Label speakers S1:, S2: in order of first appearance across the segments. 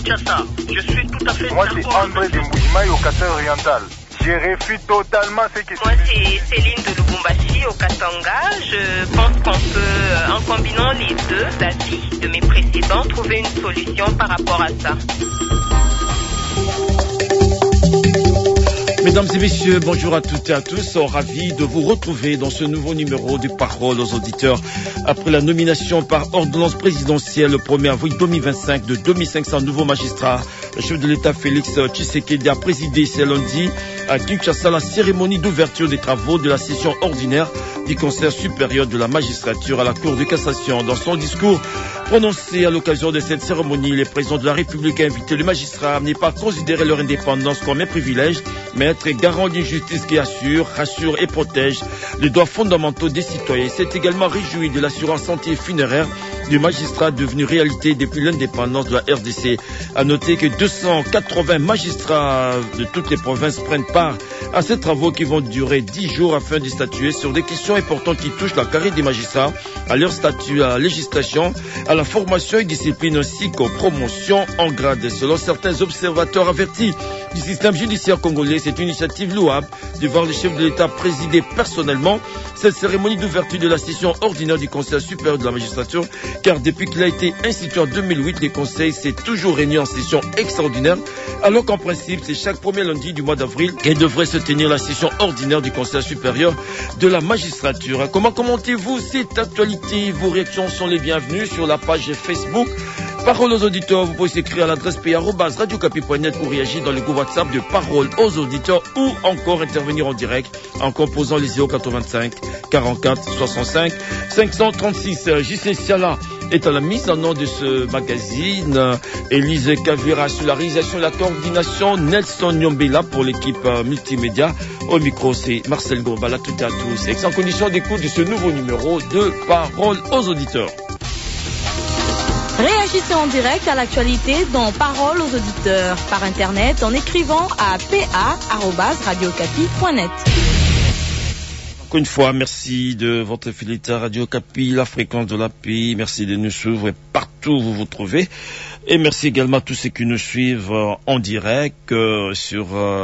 S1: Kinshasa. Je suis tout à fait
S2: Moi, c'est André de Moujimaï au Kasai-Oriental. Je réfute totalement ce qui se
S3: Moi, c'est Céline de Lubumbashi au Katanga. Je pense qu'on peut, en combinant les deux avis de mes précédents, trouver une solution par rapport à ça.
S4: Mesdames et messieurs, bonjour à toutes et à tous. Ravi de vous retrouver dans ce nouveau numéro de Parole aux auditeurs. Après la nomination par ordonnance présidentielle le 1er avril 2025 de 2500 nouveaux magistrats, le chef de l'État Félix Tshisekedi a présidé ce lundi à Kinshasa la cérémonie d'ouverture des travaux de la session ordinaire du Conseil supérieur de la magistrature à la Cour de cassation. Dans son discours prononcé à l'occasion de cette cérémonie, le président de la République a invité les magistrats à ne pas considérer leur indépendance comme un privilège, mais être garant d'une justice qui assure, rassure et protège les droits fondamentaux des citoyens. Il s'est également réjoui de l'assurance santé et funéraire du magistrat devenu réalité depuis l'indépendance de la RDC. À noter que 280 magistrats de toutes les provinces prennent part à ces travaux qui vont durer 10 jours afin de statuer sur des questions importantes qui touchent la carrière des magistrats, à leur statut, à la législation, à la formation et discipline ainsi qu'aux promotions en grade. Selon certains observateurs avertis du système judiciaire congolais, c'est une initiative louable de voir le chef de l'État présider personnellement cette cérémonie d'ouverture de la session ordinaire du Conseil supérieur de la magistrature, car depuis qu'il a été institué en 2008, le Conseil s'est toujours réuni en session extraordinaire, alors qu'en principe, c'est chaque premier lundi du mois d'avril qu'elle devrait se tenir la session ordinaire du Conseil supérieur de la magistrature. Comment commentez-vous cette actualité? Vos réactions sont les bienvenues sur la page Facebook Parole aux auditeurs. Vous pouvez s'écrire à l'adresse p@radiocapi.net ou réagir dans le groupe WhatsApp de Parole aux auditeurs ou encore intervenir en direct en composant les 085 44 65 536. JC Siala est à la mise en œuvre de ce magazine. Élise Kavira sur la réalisation et la coordination. Nelson Nyombela pour l'équipe multimédia. Au micro, c'est Marcel Gourbala. Toutes et à tous. Excellente condition d'écoute de ce nouveau numéro de Parole aux auditeurs.
S5: Réagissez en direct à l'actualité dans Parole aux auditeurs par Internet en écrivant à pa@radiocapi.net.
S4: Encore une fois, merci de votre fidélité à Radio Capi, la fréquence de la paix. Merci de nous suivre partout où vous vous trouvez. Et merci également à tous ceux qui nous suivent en direct sur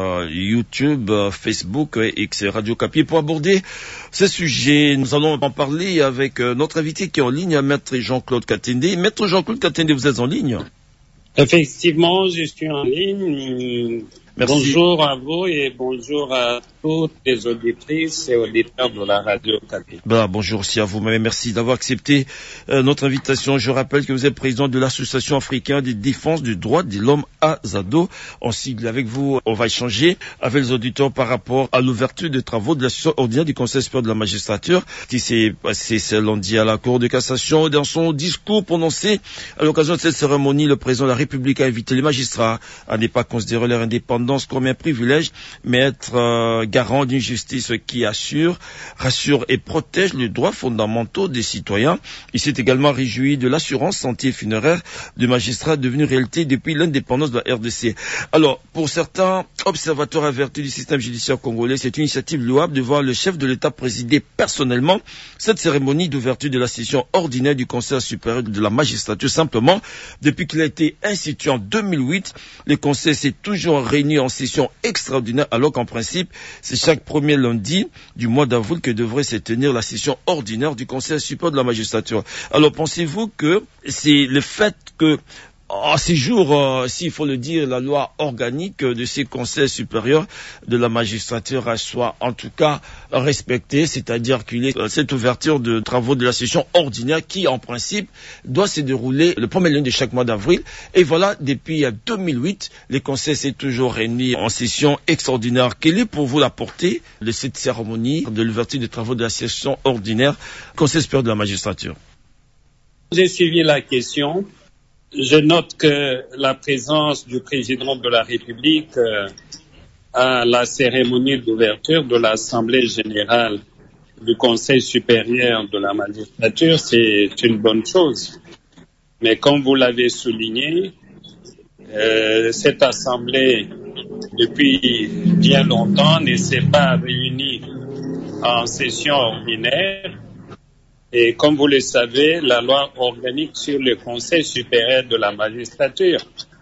S4: YouTube, Facebook et X Radio Capi. Pour aborder ce sujet, nous allons en parler avec notre invité qui est en ligne, Maître Jean-Claude Katende. Maître Jean-Claude Katende, vous êtes en ligne?
S6: Effectivement, je suis en ligne. Merci. Bonjour à vous et bonjour à toutes les auditrices et auditeurs de la radio Capi.
S4: Bonjour aussi à vous. Merci d'avoir accepté notre invitation. Je rappelle que vous êtes président de l'Association africaine de défense du droit de l'homme AZADO. En sigle avec vous, on va échanger avec les auditeurs par rapport à l'ouverture des travaux de la session ordinaire du Conseil supérieur de la magistrature qui s'est passé ce lundi à la Cour de cassation. Dans son discours prononcé à l'occasion de cette cérémonie, le président de la République a invité les magistrats à ne pas considérer leur indépendance comme un privilège, mais être garant d'une justice qui assure, rassure et protège les droits fondamentaux des citoyens. Il s'est également réjoui de l'assurance santé et funéraire du magistrat devenu réalité depuis l'indépendance de la RDC. Alors, pour certains observateurs avertis du système judiciaire congolais, c'est une initiative louable de voir le chef de l'État présider personnellement cette cérémonie d'ouverture de la session ordinaire du Conseil supérieur de la magistrature. Simplement, depuis qu'il a été institué en 2008, le Conseil s'est toujours réuni en session extraordinaire, alors qu'en principe, c'est chaque premier lundi du mois d'avril que devrait se tenir la session ordinaire du Conseil supérieur de la magistrature. Alors, pensez-vous que c'est le fait que à ces jours, s'il faut le dire, la loi organique de ces conseils supérieurs de la magistrature soit en tout cas respectée, c'est-à-dire qu'il y ait cette ouverture de travaux de la session ordinaire qui, en principe, doit se dérouler le premier lundi de chaque mois d'avril. Et voilà, depuis 2008, les conseils s'est toujours réunis en session extraordinaire. Quelle est pour vous la portée de cette cérémonie de l'ouverture des travaux de la session ordinaire Conseil supérieur de la magistrature?
S6: J'ai suivi la question. Je note que la présence du président de la République à la cérémonie d'ouverture de l'Assemblée générale du Conseil supérieur de la magistrature, c'est une bonne chose. Mais comme vous l'avez souligné, cette Assemblée, depuis bien longtemps, ne s'est pas réunie en session ordinaire. Et comme vous le savez, la loi organique sur le Conseil supérieur de la magistrature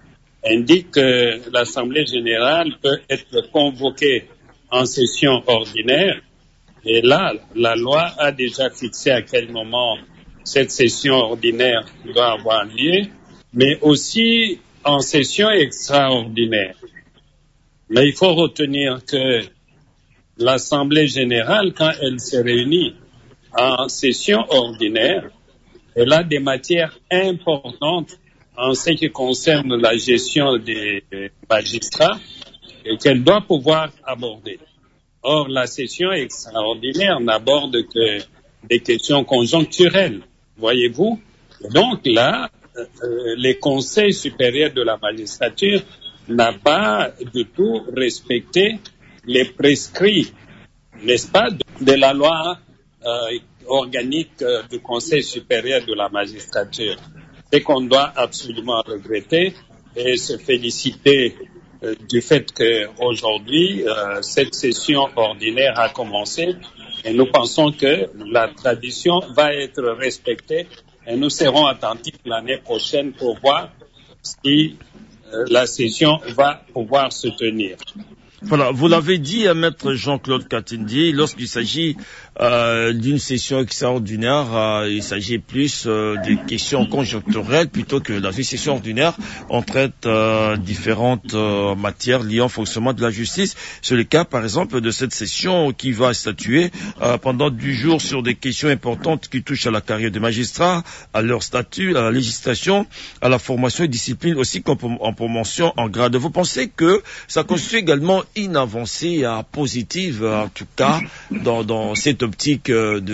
S6: indique que l'Assemblée générale peut être convoquée en session ordinaire. Et là, la loi a déjà fixé à quel moment cette session ordinaire doit avoir lieu, mais aussi en session extraordinaire. Mais il faut retenir que l'Assemblée générale, quand elle se réunit en session ordinaire, elle a des matières importantes en ce qui concerne la gestion des magistrats et qu'elle doit pouvoir aborder. Or, la session extraordinaire n'aborde que des questions conjoncturelles, voyez-vous. Donc là, les conseils supérieurs de la magistrature n'ont pas du tout respecté les prescrits, n'est-ce pas, de la loi organique du Conseil supérieur de la magistrature. C'est qu'on doit absolument regretter et se féliciter du fait qu'aujourd'hui, cette session ordinaire a commencé et nous pensons que la tradition va être respectée et nous serons attentifs l'année prochaine pour voir si la session va pouvoir se tenir.
S4: Voilà, vous l'avez dit à Maître Jean-Claude Katindi, lorsqu'il s'agit d'une session extraordinaire, il s'agit plus des questions conjoncturelles plutôt que la session ordinaire. On traite différentes matières liées au fonctionnement de la justice. C'est le cas, par exemple, de cette session qui va statuer pendant 10 jours sur des questions importantes qui touchent à la carrière des magistrats, à leur statut, à la législation, à la formation et discipline, aussi en promotion en grade. Vous pensez que ça constitue également une avancée positive, en tout cas, dans cette optique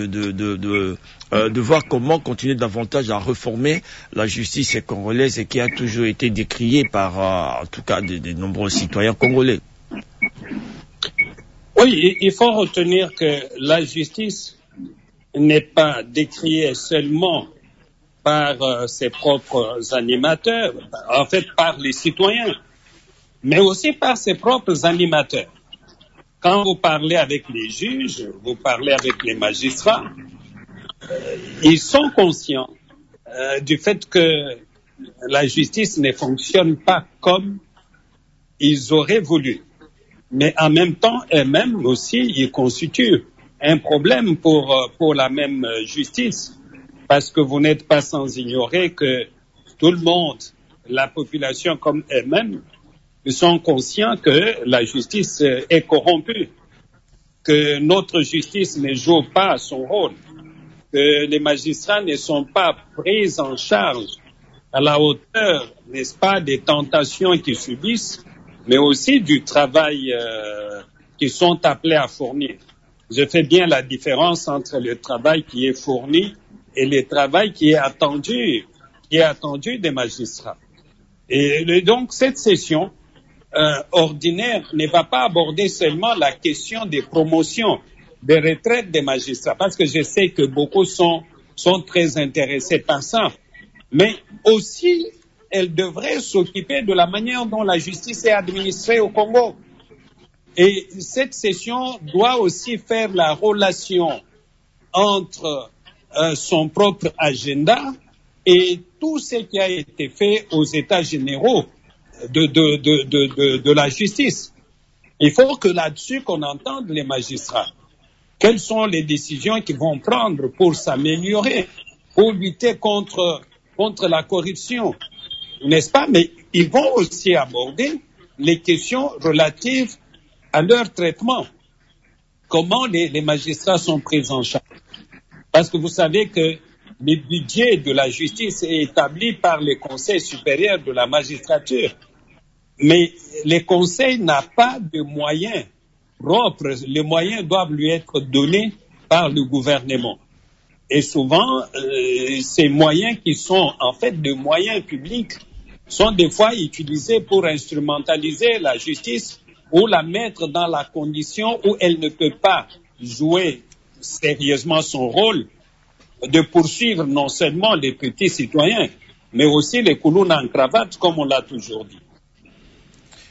S4: de voir comment continuer davantage à réformer la justice congolaise et qui a toujours été décriée par, en tout cas, de nombreux citoyens congolais.
S6: Oui, il faut retenir que la justice n'est pas décriée seulement par ses propres animateurs, en fait par les citoyens, mais aussi par ses propres animateurs. Quand vous parlez avec les juges, vous parlez avec les magistrats, ils sont conscients du fait que la justice ne fonctionne pas comme ils auraient voulu. Mais en même temps, eux-mêmes aussi, ils constituent un problème pour la même justice. Parce que vous n'êtes pas sans ignorer que tout le monde, la population comme eux-mêmes, ils sont conscients que la justice est corrompue, que notre justice ne joue pas son rôle, que les magistrats ne sont pas pris en charge à la hauteur, n'est-ce pas, des tentations qu'ils subissent, mais aussi du travail qu'ils sont appelés à fournir. Je fais bien la différence entre le travail qui est fourni et le travail qui est attendu des magistrats. Et donc cette session ordinaire ne va pas aborder seulement la question des promotions, des retraites des magistrats, parce que je sais que beaucoup sont très intéressés par ça, mais aussi elle devrait s'occuper de la manière dont la justice est administrée au Congo. Et cette session doit aussi faire la relation entre son propre agenda et tout ce qui a été fait aux États généraux de la justice. Il faut que là-dessus qu'on entende les magistrats. Quelles sont les décisions qu'ils vont prendre pour s'améliorer, pour lutter contre la corruption, n'est-ce pas? Mais ils vont aussi aborder les questions relatives à leur traitement. Comment les magistrats sont pris en charge? Parce que vous savez que le budget de la justice est établi par le Conseil supérieur de la magistrature. Mais le Conseil n'a pas de moyens propres. Les moyens doivent lui être donnés par le gouvernement. Et souvent, ces moyens qui sont en fait des moyens publics sont des fois utilisés pour instrumentaliser la justice ou la mettre dans la condition où elle ne peut pas jouer sérieusement son rôle de poursuivre non seulement les petits citoyens, mais aussi les coulons en cravate, comme on l'a toujours dit.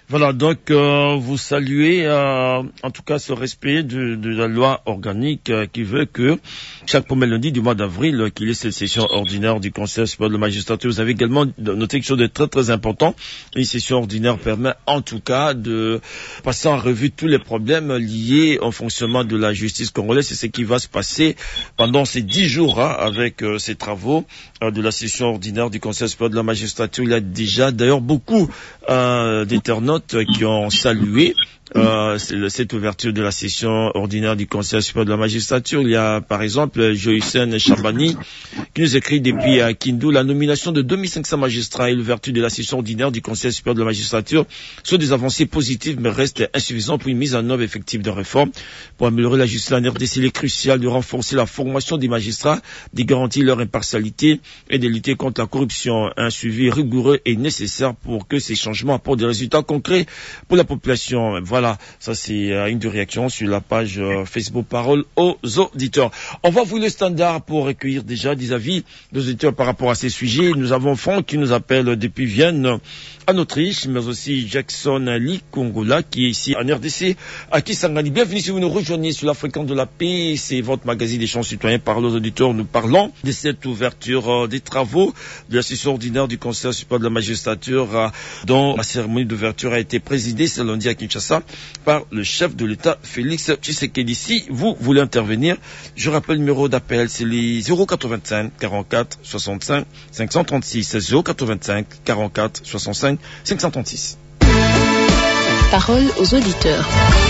S4: Voilà, donc vous saluez en tout cas ce respect de la loi organique qui veut que chaque premier lundi du mois d'avril, qu'il y ait cette session ordinaire du Conseil supérieur de la magistrature. Vous avez également noté quelque chose de très très important. Une session ordinaire permet en tout cas de passer en revue tous les problèmes liés au fonctionnement de la justice congolaise. C'est ce qui va se passer pendant ces 10 jours avec ces travaux de la session ordinaire du Conseil supérieur de la magistrature. Il y a déjà d'ailleurs beaucoup d'internautes qui ont salué cette ouverture de la session ordinaire du Conseil supérieur de la magistrature. Il y a par exemple Joycen Chabani qui nous écrit depuis Kindu: la nomination de 2500 magistrats et l'ouverture de la session ordinaire du Conseil supérieur de la magistrature sont des avancées positives mais restent insuffisants pour une mise en œuvre effective de réformes. Pour améliorer la justice en RDC, il est crucial de renforcer la formation des magistrats, de garantir leur impartialité et de lutter contre la corruption. Un suivi rigoureux est nécessaire pour que ces changements apportent des résultats concrets pour la population. Voilà, ça c'est une des réactions sur la page Facebook Parole aux auditeurs. On va ouvrir le standard pour recueillir déjà des avis des auditeurs par rapport à ces sujets. Nous avons Franck qui nous appelle depuis Vienne, en Autriche, mais aussi Jackson Ali Kongola qui est ici en RDC, à Kisangani. Bienvenue si vous nous rejoignez sur la fréquence de la paix. C'est votre magazine des champs citoyens. Parole aux auditeurs. Nous parlons de cette ouverture des travaux de la session ordinaire du Conseil supérieur de la magistrature dont la cérémonie d'ouverture a été présidée ce lundi à Kinshasa par le chef de l'État Félix Tshisekedi. Si vous voulez intervenir, je rappelle le numéro d'appel, c'est les 085 44 65 536, 085 44 65 536.
S1: Parole aux auditeurs.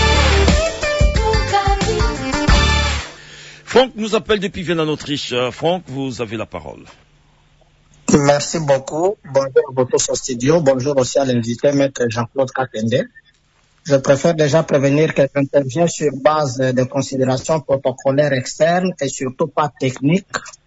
S4: Franck nous appelle depuis Vienne en Autriche. Franck, vous avez la parole.
S7: Merci beaucoup. Bonjour à tous au studio. Bonjour aussi à l'invité, maître Jean-Claude Katende. Je préfère déjà prévenir que j'interviens sur base de considérations protocolaires externes et surtout pas techniques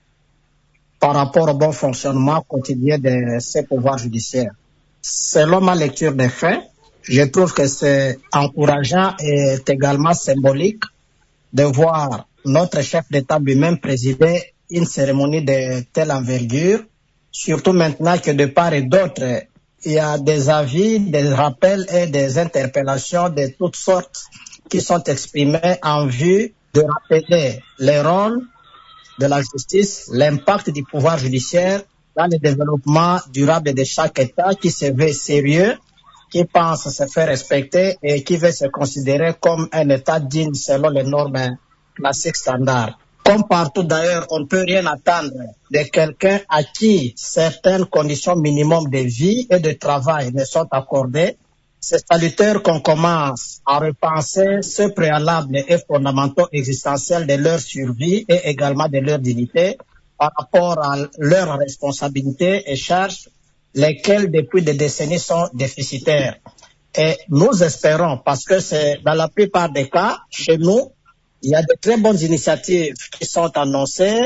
S7: par rapport au bon fonctionnement quotidien de ces pouvoirs judiciaires. Selon ma lecture des faits, je trouve que c'est encourageant et également symbolique de voir notre chef d'État lui-même présider une cérémonie de telle envergure, surtout maintenant que de part et d'autre, il y a des avis, des rappels et des interpellations de toutes sortes qui sont exprimés en vue de rappeler les rôles de la justice, l'impact du pouvoir judiciaire dans le développement durable de chaque État qui se veut sérieux, qui pense se faire respecter et qui veut se considérer comme un État digne selon les normes classiques standards. Comme partout d'ailleurs, on ne peut rien attendre de quelqu'un à qui certaines conditions minimum de vie et de travail ne sont accordées. C'est salutaire qu'on commence à repenser ce préalable et fondamentaux existentiels de leur survie et également de leur dignité par rapport à leurs responsabilités et charges, lesquelles depuis des décennies sont déficitaires. Et nous espérons, parce que c'est dans la plupart des cas, chez nous, il y a de très bonnes initiatives qui sont annoncées,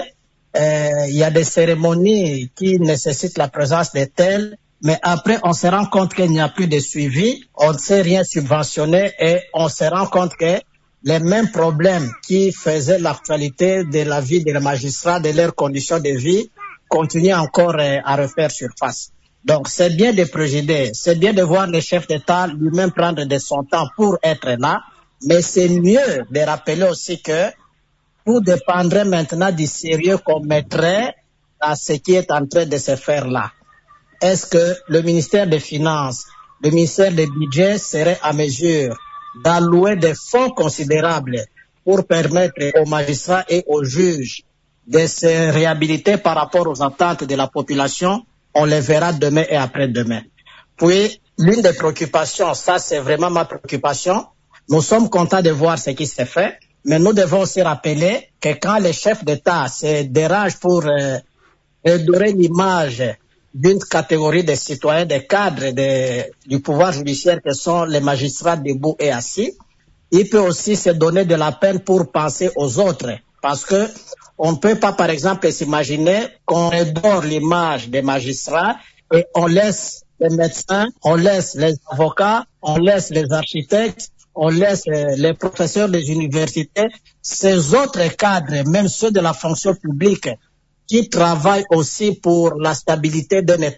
S7: il y a des cérémonies qui nécessitent la présence de tels, mais après on se rend compte qu'il n'y a plus de suivi, on ne sait rien subventionner et on se rend compte que les mêmes problèmes qui faisaient l'actualité de la vie des magistrats, de leurs conditions de vie, continuent encore à refaire surface. Donc c'est bien de présider, c'est bien de voir le chef d'État lui-même prendre de son temps pour être là, mais c'est mieux de rappeler aussi que tout dépendrait maintenant du sérieux qu'on mettrait à ce qui est en train de se faire là. Est-ce que le ministère des Finances, le ministère des Budgets serait à mesure d'allouer des fonds considérables pour permettre aux magistrats et aux juges de se réhabiliter par rapport aux attentes de la population? On les verra demain et après-demain. Puis, l'une des préoccupations, ça c'est vraiment ma préoccupation, nous sommes contents de voir ce qui s'est fait, mais nous devons aussi rappeler que quand les chefs d'État se dérangent pour redorer l'image d'une catégorie de citoyens, des cadres du pouvoir judiciaire que sont les magistrats debout et assis, il peut aussi se donner de la peine pour penser aux autres. Parce que on ne peut pas, par exemple, s'imaginer qu'on redore l'image des magistrats et on laisse les médecins, on laisse les avocats, on laisse les architectes, on laisse les professeurs des universités, ces autres cadres, même ceux de la fonction publique, qui travaillent aussi pour la stabilité d'un État,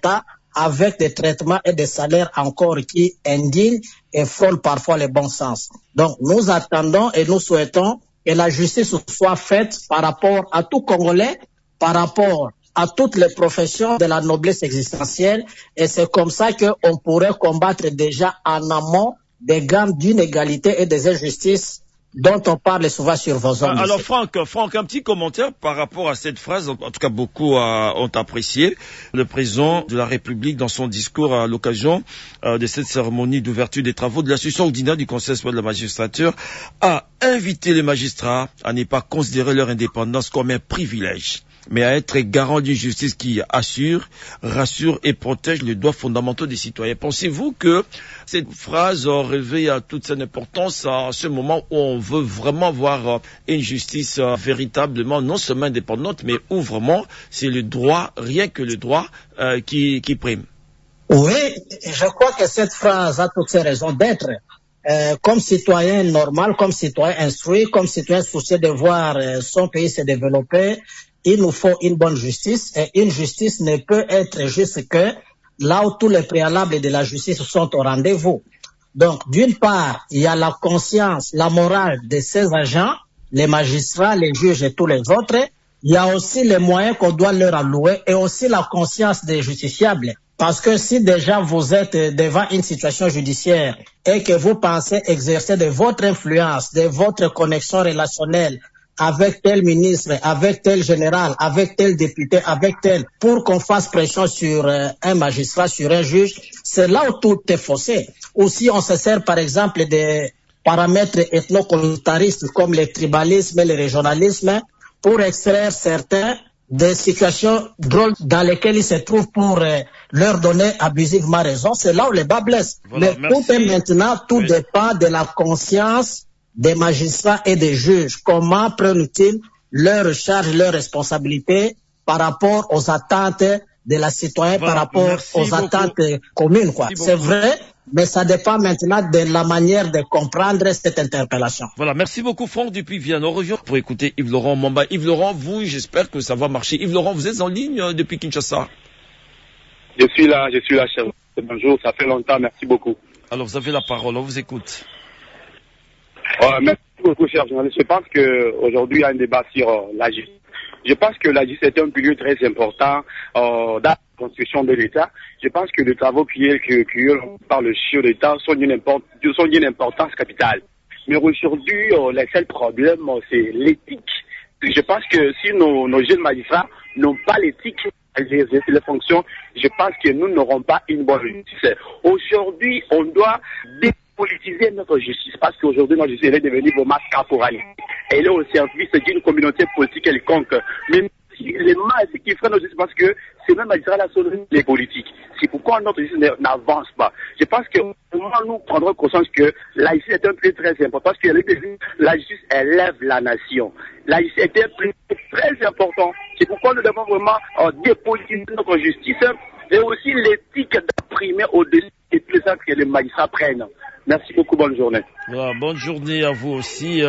S7: avec des traitements et des salaires encore qui indignent et frôlent parfois le bon sens. Donc, nous attendons et nous souhaitons que la justice soit faite par rapport à tout Congolais, par rapport à toutes les professions de la noblesse existentielle, et c'est comme ça qu'on pourrait combattre déjà en amont des gammes d'inégalité et des injustices dont on parle souvent sur vos ondes.
S4: Alors Franck, un petit commentaire par rapport à cette phrase. En tout cas, beaucoup ont apprécié. Le président de la République, dans son discours à l'occasion de cette cérémonie d'ouverture des travaux de la session ordinaire du Conseil supérieur de la magistrature, a invité les magistrats à ne pas considérer leur indépendance comme un privilège, mais à être garant d'une justice qui assure, rassure et protège les droits fondamentaux des citoyens. Pensez-vous que cette phrase revêt toute son importance à ce moment où on veut vraiment voir une justice véritablement non seulement indépendante, mais où vraiment c'est le droit, rien que le droit, qui prime?
S7: Oui, je crois que cette phrase a toutes ses raisons d'être. Comme citoyen normal, comme citoyen instruit, comme citoyen soucieux de voir son pays se développer, il nous faut une bonne justice, et une justice ne peut être juste que là où tous les préalables de la justice sont au rendez-vous. Donc, d'une part, il y a la conscience, la morale de ces agents, les magistrats, les juges et tous les autres. Il y a aussi les moyens qu'on doit leur allouer et aussi la conscience des justiciables. Parce que si déjà vous êtes devant une situation judiciaire et que vous pensez exercer de votre influence, de votre connexion relationnelle avec tel ministre, avec tel général, avec tel député, avec tel, pour qu'on fasse pression sur un magistrat, sur un juge, c'est là où tout est faussé. Ou si on se sert par exemple des paramètres ethno-communautaristes comme le tribalisme et le régionalisme pour extraire certains des situations drôles dans lesquelles ils se trouvent pour leur donner abusivement raison, c'est là où les bas blessent.
S4: Voilà,
S7: mais tout est maintenant, tout dépend de la conscience des magistrats et des juges. Comment prennent-ils leurs charges, leurs responsabilités par rapport aux attentes de la citoyenne, par rapport aux attentes communes, quoi. C'est vrai, mais ça dépend maintenant de la manière de comprendre cette interpellation.
S4: Voilà, merci beaucoup Franck depuis Vienne. On revient pour écouter Yves-Laurent Mamba. Yves-Laurent, vous, j'espère que ça va marcher. Yves-Laurent, vous êtes en ligne depuis Kinshasa?
S8: Je suis là, cher. Bonjour, ça fait longtemps, merci beaucoup.
S4: Alors, vous avez la parole, on vous écoute.
S8: Merci beaucoup, cher journaliste. Je pense qu'aujourd'hui, il y a un débat sur la justice. Je pense que la justice est un pilier très important dans la construction de l'État. Je pense que les travaux qui par le chef d'État sont d'une importance capitale. Mais aujourd'hui, le seul problème, c'est l'éthique. Je pense que si nos jeunes magistrats n'ont pas l'éthique, les fonctions, je pense que nous n'aurons pas une bonne justice. Aujourd'hui, on doit dépolitiser notre justice parce qu'aujourd'hui, notre justice est devenue vraiment caporaliste. Elle est au service d'une communauté politique quelconque. Mais les mal, c'est qui ferait notre justice parce que c'est même magistrats sont les politiques. C'est pourquoi notre justice n'avance pas. Je pense que nous prendrons conscience que la justice est un plus très important parce que la justice élève la nation. La justice est un plus très important. C'est pourquoi nous devons vraiment dépolitiser notre justice et aussi l'éthique d'imprimer au-dessus de tous les actes que les magistrats prennent. Merci beaucoup, bonne journée.
S4: Voilà, bonne journée à vous aussi,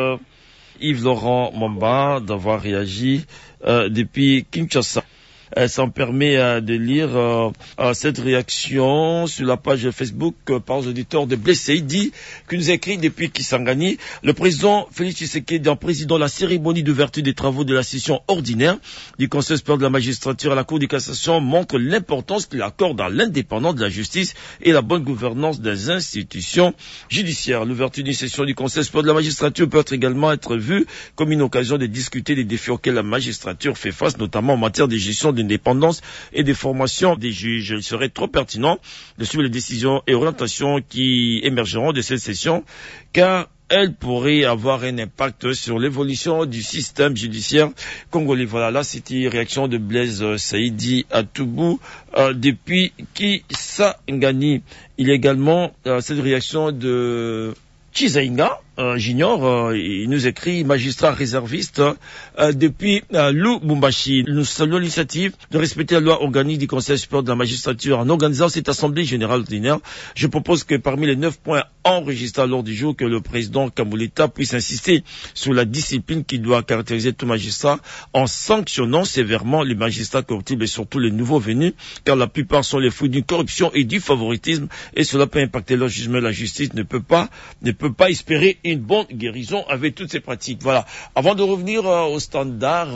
S4: Yves-Laurent Mamba, d'avoir réagi depuis Kinshasa. Ça me permet de lire cette réaction sur la page Facebook par les auditeurs de Blessé. Il dit qu'il nous écrit depuis Kisangani. Le président Félix Tshisekedi, en présidant la cérémonie d'ouverture des travaux de la session ordinaire du Conseil supérieur de la magistrature à la Cour de cassation, montre l'importance qu'il accorde à l'indépendance de la justice et la bonne gouvernance des institutions judiciaires. L'ouverture d'une session du Conseil supérieur de la magistrature peut également être vue comme une occasion de discuter des défis auxquels la magistrature fait face, notamment en matière de gestion d'indépendance et de formation des juges. Il serait trop pertinent de suivre les décisions et orientations qui émergeront de cette session, car elle pourrait avoir un impact sur l'évolution du système judiciaire congolais. Voilà, là, c'était une réaction de Blaise Saïdi Atoubou depuis Kisangani. Il y a également cette réaction de Chizainga j'ignore, il nous écrit magistrat réserviste depuis Lubumbashi. Nous saluons l'initiative de respecter la loi organique du Conseil supérieur de la magistrature en organisant cette assemblée générale ordinaire. Je propose que parmi les 9 points enregistrés à l'ordre du jour, que le président Kambouleta puisse insister sur la discipline qui doit caractériser tout magistrat en sanctionnant sévèrement les magistrats corruptibles et surtout les nouveaux venus, car la plupart sont les fruits d'une corruption et du favoritisme, et cela peut impacter leur jugement. La justice ne peut pas espérer une bonne guérison avec toutes ces pratiques. Voilà. Avant de revenir au standard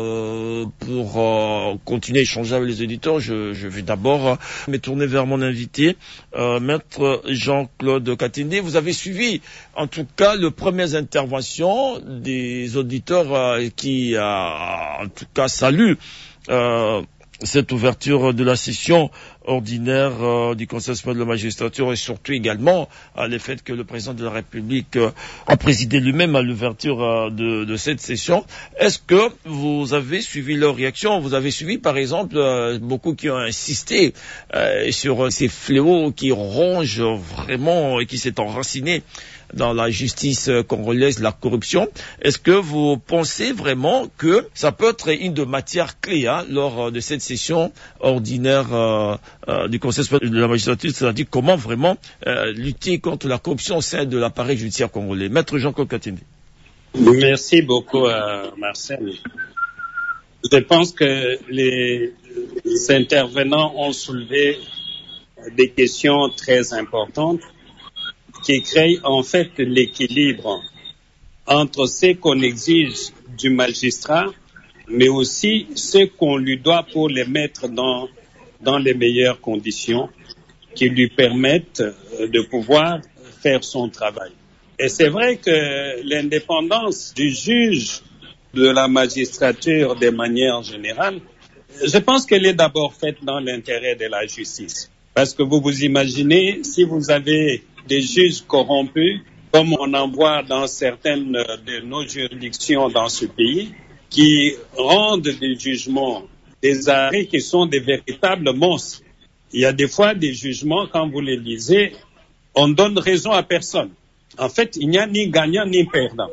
S4: pour continuer à échanger avec les auditeurs, je vais d'abord me tourner vers mon invité, maître Jean-Claude Katende. Vous avez suivi en tout cas les premières interventions des auditeurs qui en tout cas saluent cette ouverture de la session ordinaire du Conseil supérieur de la magistrature, et surtout également le fait que le président de la République a présidé lui-même à l'ouverture de cette session. Est-ce que vous avez suivi leur réaction? Vous avez suivi par exemple beaucoup qui ont insisté sur ces fléaux qui rongent vraiment et qui s'est enraciné dans la justice congolaise, la corruption. Est-ce que vous pensez vraiment que ça peut être une de matières clés lors de cette session ordinaire du Conseil supérieur de la magistrature, c'est-à-dire comment vraiment lutter contre la corruption au sein de l'appareil judiciaire congolais? Maître Jean-Claude Katende.
S6: Merci beaucoup, Marcel. Je pense que les intervenants ont soulevé des questions très importantes qui créent en fait l'équilibre entre ce qu'on exige du magistrat, mais aussi ce qu'on lui doit pour les mettre dans les meilleures conditions qui lui permettent de pouvoir faire son travail. Et c'est vrai que l'indépendance du juge, de la magistrature de manière générale, je pense qu'elle est d'abord faite dans l'intérêt de la justice. Parce que vous vous imaginez, si vous avez des juges corrompus, comme on en voit dans certaines de nos juridictions dans ce pays, qui rendent des jugements, des arrêts qui sont des véritables monstres. Il y a des fois des jugements, quand vous les lisez, on donne raison à personne. En fait, il n'y a ni gagnant ni perdant.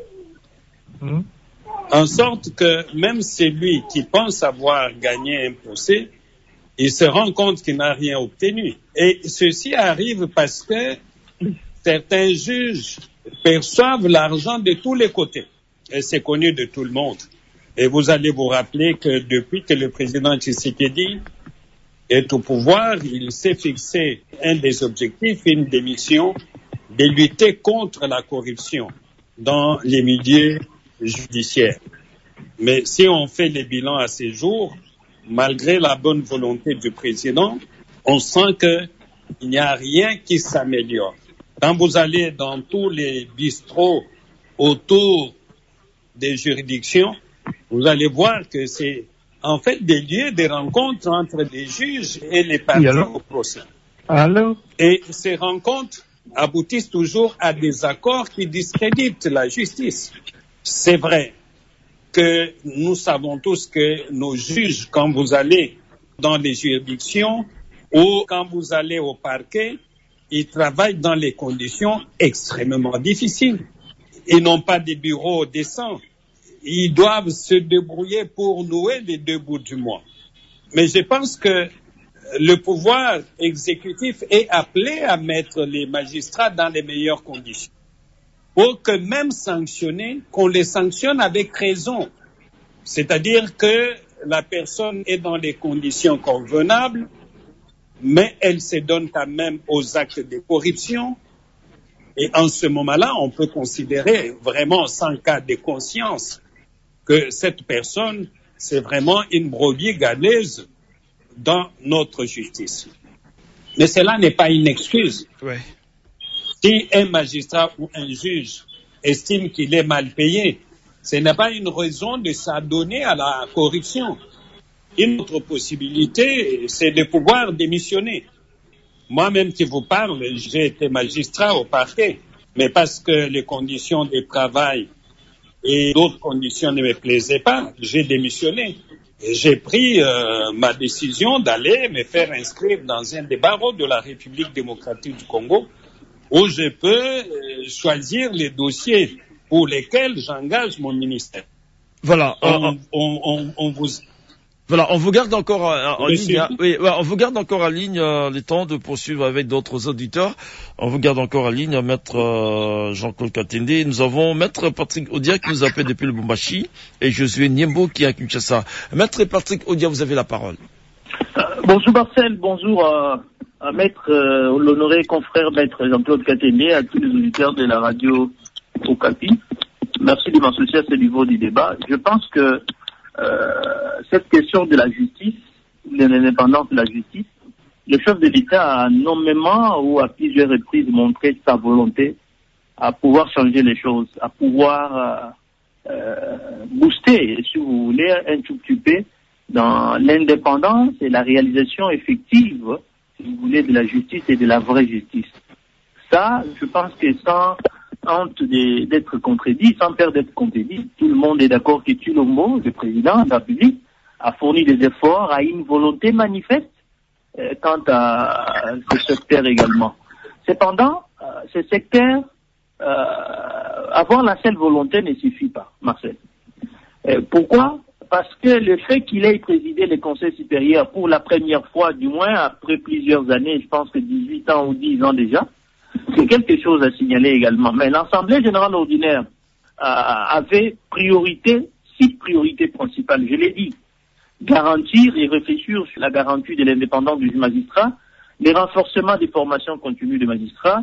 S6: En sorte que même celui qui pense avoir gagné un procès, il se rend compte qu'il n'a rien obtenu. Et ceci arrive parce que certains juges perçoivent l'argent de tous les côtés. Et c'est connu de tout le monde. Et vous allez vous rappeler que depuis que le président Tshisekedi est au pouvoir, il s'est fixé un des objectifs, une des missions, de lutter contre la corruption dans les milieux judiciaires. Mais si on fait les bilans à ces jours, malgré la bonne volonté du président, on sent qu'il n'y a rien qui s'améliore. Quand vous allez dans tous les bistrots autour des juridictions, vous allez voir que c'est en fait des lieux de rencontres entre des juges et les parties au procès. Et ces rencontres aboutissent toujours à des accords qui discréditent la justice. C'est vrai que nous savons tous que nos juges, quand vous allez dans les juridictions ou quand vous allez au parquet, ils travaillent dans des conditions extrêmement difficiles. Ils n'ont pas de bureaux décents. Ils doivent se débrouiller pour nouer les deux bouts du mois. Mais je pense que le pouvoir exécutif est appelé à mettre les magistrats dans les meilleures conditions. Pour que même sanctionner, qu'on les sanctionne avec raison. C'est-à-dire que la personne est dans les conditions convenables, mais elle se donne quand même aux actes de corruption. Et en ce moment-là, on peut considérer vraiment sans cas de conscience que cette personne, c'est vraiment une brebis galeuse dans notre justice. Mais cela n'est pas une excuse.
S4: Ouais.
S6: Si un magistrat ou un juge estime qu'il est mal payé, ce n'est pas une raison de s'adonner à la corruption. Une autre possibilité, c'est de pouvoir démissionner. Moi-même qui vous parle, j'ai été magistrat au parquet, mais parce que les conditions de travail et d'autres conditions ne me plaisaient pas, j'ai démissionné. Et j'ai pris ma décision d'aller me faire inscrire dans un des barreaux de la République démocratique du Congo où je peux choisir les dossiers pour lesquels j'engage mon ministère.
S4: Voilà. Voilà, on vous garde encore en ligne. Oui, on vous garde encore en ligne le temps de poursuivre avec d'autres auditeurs. On vous garde encore en ligne, maître Jean-Claude Katende. Nous avons maître Patrick Odia qui nous appelle depuis le Lubumbashi et Josué Niembo qui est à Kinshasa. Maître Patrick Odia, vous avez la parole.
S9: Bonjour Marcel, bonjour à maître l'honoré confrère maître Jean-Claude Katende, à tous les auditeurs de la radio Okapi. Merci de m'associer à ce niveau du débat. Je pense que cette question de la justice, de l'indépendance de la justice, le chef de l'État a nommément ou à plusieurs reprises montré sa volonté à pouvoir changer les choses, à pouvoir booster, si vous voulez, un tout petit peu dans l'indépendance et la réalisation effective, si vous voulez, de la justice et de la vraie justice. Ça, je pense que sans honte d'être contredit, sans peur d'être contredit, tout le monde est d'accord que Tshilombo, le président de la République, a fourni des efforts, a une volonté manifeste quant à ce secteur également. Cependant, ce secteur, avoir la seule volonté ne suffit pas, Marcel. Pourquoi? Parce que le fait qu'il ait présidé le Conseil supérieur pour la première fois, du moins après plusieurs années, je pense que 18 ans ou 10 ans déjà, c'est quelque chose à signaler également. Mais l'Assemblée générale ordinaire avait 6 priorités principales. Je l'ai dit, garantir et réfléchir sur la garantie de l'indépendance du magistrat, les renforcements des formations continues des magistrats,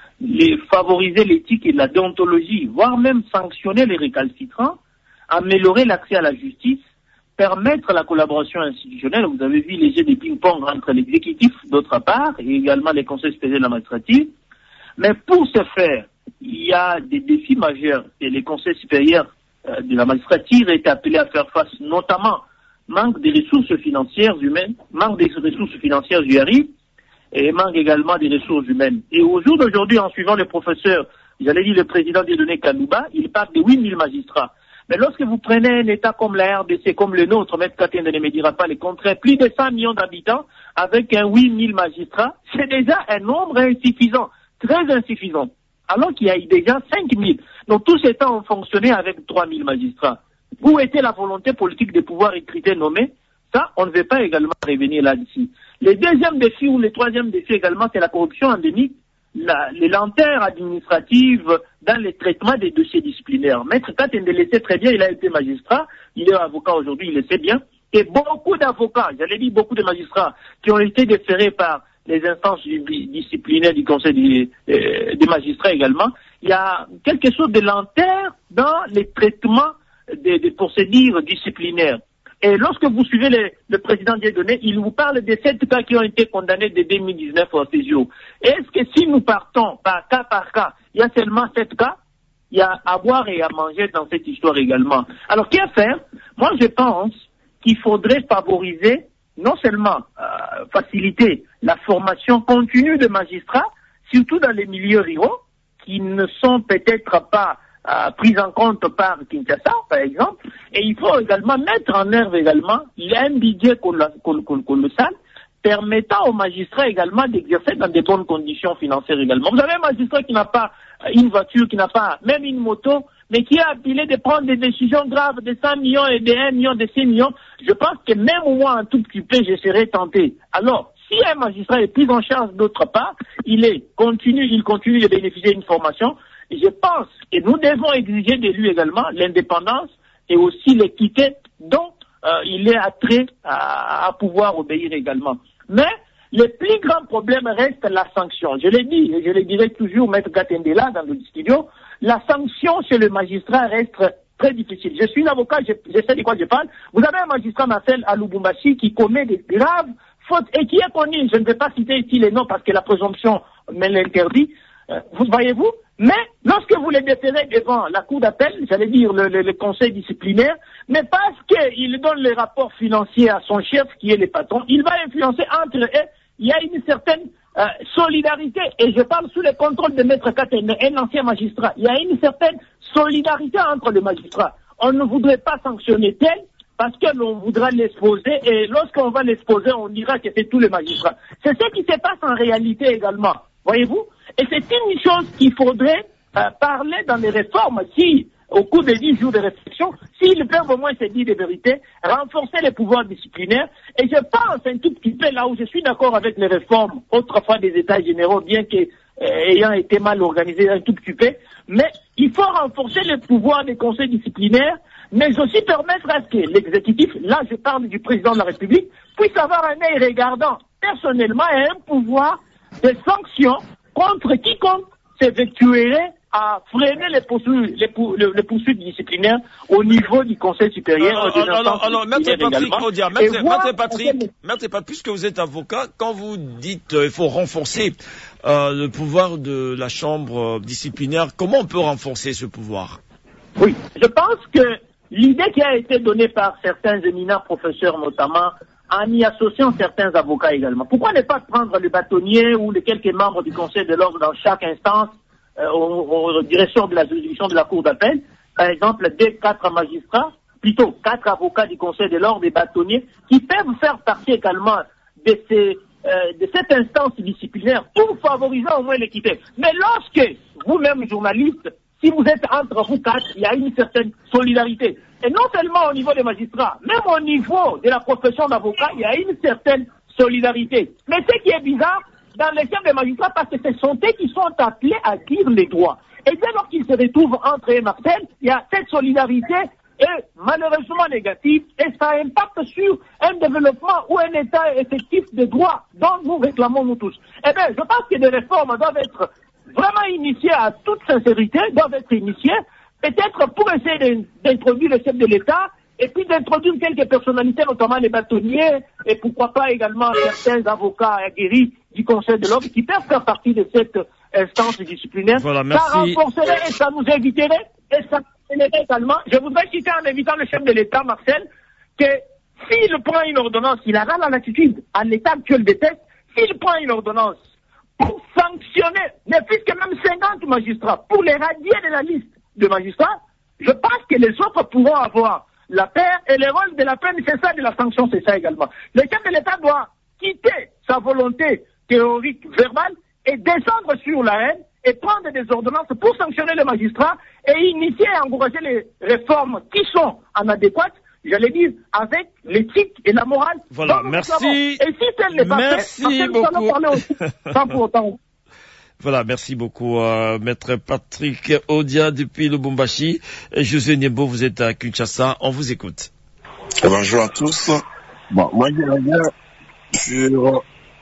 S9: favoriser l'éthique et la déontologie, voire même sanctionner les récalcitrants, améliorer l'accès à la justice, permettre la collaboration institutionnelle. Vous avez vu les jeux de ping-pong entre l'exécutif d'autre part et également les conseils spéciaux de la magistrature. Mais pour ce faire, il y a des défis majeurs et les conseils supérieurs de la magistrature est appelé à faire face, notamment manque des ressources financières humaines, manque des ressources financières JRI et manque également des ressources humaines. Et au jour d'aujourd'hui, en suivant le professeur, j'allais dire le président Dieudonné Kanouba, il parle de 8000 magistrats. Mais lorsque vous prenez un État comme la RDC, comme le nôtre, Maître Katende ne me dira pas le contraire, plus de 100 millions d'habitants avec un 8000 magistrats, c'est déjà un nombre insuffisant. Très insuffisant, alors qu'il y a déjà 5000. Donc tous ces temps ont fonctionné avec 3000 magistrats. Où était la volonté politique de pouvoir recruter, nommer? Ça, on ne veut pas également revenir là-dessus. Le deuxième défi ou le troisième défi également, c'est la corruption endémique, les lenteurs administratives dans le traitement des dossiers disciplinaires. Maître Katende le sait très bien, il a été magistrat, il est avocat aujourd'hui, il le sait bien, et beaucoup d'avocats, j'allais dire beaucoup de magistrats, qui ont été déférés par les instances disciplinaires du Conseil des magistrats également, il y a quelque chose de lenteur dans les traitements des procédures disciplinaires. Et lorsque vous suivez le président Dieudonné, il vous parle de 7 cas qui ont été condamnés de 2019 au CESIO. Est-ce que si nous partons par cas, il y a seulement 7 cas, il y a à boire et à manger dans cette histoire également. Alors, qu'à faire? Moi, je pense qu'il faudrait favoriser non seulement faciliter la formation continue de magistrats, surtout dans les milieux ruraux, qui ne sont peut-être pas pris en compte par Kinshasa, par exemple, et il faut également mettre en œuvre également, il y a un budget colossal permettant aux magistrats également d'exercer dans de bonnes conditions financières également. Vous avez un magistrat qui n'a pas une voiture, qui n'a pas même une moto, mais qui est appelé de prendre des décisions graves de 100 millions et de 1 million, de 6 millions, je pense que même moi, un tout petit peu, je serais tenté. Alors, si un magistrat est pris en charge d'autre part, il continue de bénéficier d'une formation. Et je pense que nous devons exiger de lui également l'indépendance et aussi l'équité dont il est attrait à pouvoir obéir également. Mais le plus grand problème reste la sanction. Je l'ai dit et je le dirai toujours, Maître Katende là dans le studio, la sanction chez le magistrat reste très difficile. Je suis un avocat, je sais de quoi je parle. Vous avez un magistrat Marcel à Lubumbashi qui commet des graves fautes et qui est connu. Je ne vais pas citer ici les noms parce que la présomption me l'interdit. Vous voyez-vous? Mais lorsque vous les déférez devant la cour d'appel, j'allais dire le conseil disciplinaire, mais parce qu'il donne les rapports financiers à son chef qui est le patron, il va influencer entre eux. Il y a une certaine solidarité, et je parle sous le contrôle de Maître Katende, un ancien magistrat. Il y a une certaine solidarité entre les magistrats. On ne voudrait pas sanctionner tel parce que l'on voudra l'exposer, et lorsqu'on va l'exposer, on dira que c'est tous les magistrats. C'est ce qui se passe en réalité également. Voyez-vous?
S10: Et c'est une chose qu'il faudrait parler dans les réformes, si, au cours des 10 jours de réflexion, s'ils peuvent au moins se dire des vérités, renforcer les pouvoirs disciplinaires. Et je pense un tout petit peu là où je suis d'accord avec les réformes, autrefois des États généraux, bien que ayant été mal organisés un tout petit peu, mais il faut renforcer les pouvoirs des conseils disciplinaires, mais aussi permettre à ce que l'exécutif, là je parle du président de la République, puisse avoir un œil regardant personnellement et un pouvoir de sanction contre quiconque s'effectuerait à freiner les poursuites disciplinaires au niveau du Conseil supérieur.
S4: Alors, Maître Patrick Odia, Maître Patrick, puisque vous êtes avocat, quand vous dites qu'il faut renforcer le pouvoir de la chambre disciplinaire, comment on peut renforcer ce pouvoir?
S10: Oui, je pense que l'idée qui a été donnée par certains éminents professeurs notamment, en y associant certains avocats également, pourquoi ne pas prendre le bâtonnier ou les quelques membres du Conseil de l'ordre dans chaque instance aux directions de la juridiction de la Cour d'appel, par exemple, des 4 magistrats, plutôt 4 avocats du Conseil de l'ordre, des bâtonniers, qui peuvent faire partie également de cette instance disciplinaire pour favoriser au moins l'équité. Mais lorsque vous-même, journaliste, si vous êtes entre vous 4, il y a une certaine solidarité. Et non seulement au niveau des magistrats, même au niveau de la profession d'avocat, il y a une certaine solidarité. Mais ce qui est bizarre, dans les cas des magistrats, parce que ce sont eux qui sont appelés à dire les droits. Et dès lors qu'ils se retrouvent entre eux, Marcel, il y a cette solidarité est malheureusement négative et ça impacte sur un développement ou un état effectif des droits dont nous réclamons nous tous. Eh bien, je pense que des réformes doivent être vraiment initiées à toute sincérité, doivent être initiées, peut-être pour essayer d'introduire le chef de l'État et puis d'introduire quelques personnalités, notamment les bâtonniers, et pourquoi pas également certains avocats aguerris du Conseil de l'ordre qui peuvent faire partie de cette instance disciplinaire.
S4: Voilà, merci.
S10: Ça renforcerait et ça nous éviterait, et ça éviterait également. Je voudrais citer en invitant le chef de l'État, Marcel, que s'il prend une ordonnance, il aura la latitude, à l'état actuel des textes, s'il prend une ordonnance pour sanctionner, ne fût-ce que même 50 magistrats, pour les radier de la liste de magistrats, je pense que les autres pourront avoir la paix et le rôle de la peine, c'est ça, de la sanction, c'est ça également. Le chef de l'État doit quitter sa volonté théorique, verbale, et descendre sur la haine et prendre des ordonnances pour sanctionner les magistrats et initier et encourager les réformes qui sont en adéquate, j'allais dire, avec l'éthique et la morale.
S4: Voilà, merci.
S10: Et si tel n'est pas fait, nous allons parler aussi, sans pour autant.
S4: Voilà, merci beaucoup, Maître Patrick Odia depuis Lubumbashi. José Niembo, vous êtes à Kinshasa, on vous écoute.
S11: Bonjour à tous. Bon, moi, je reviens sur,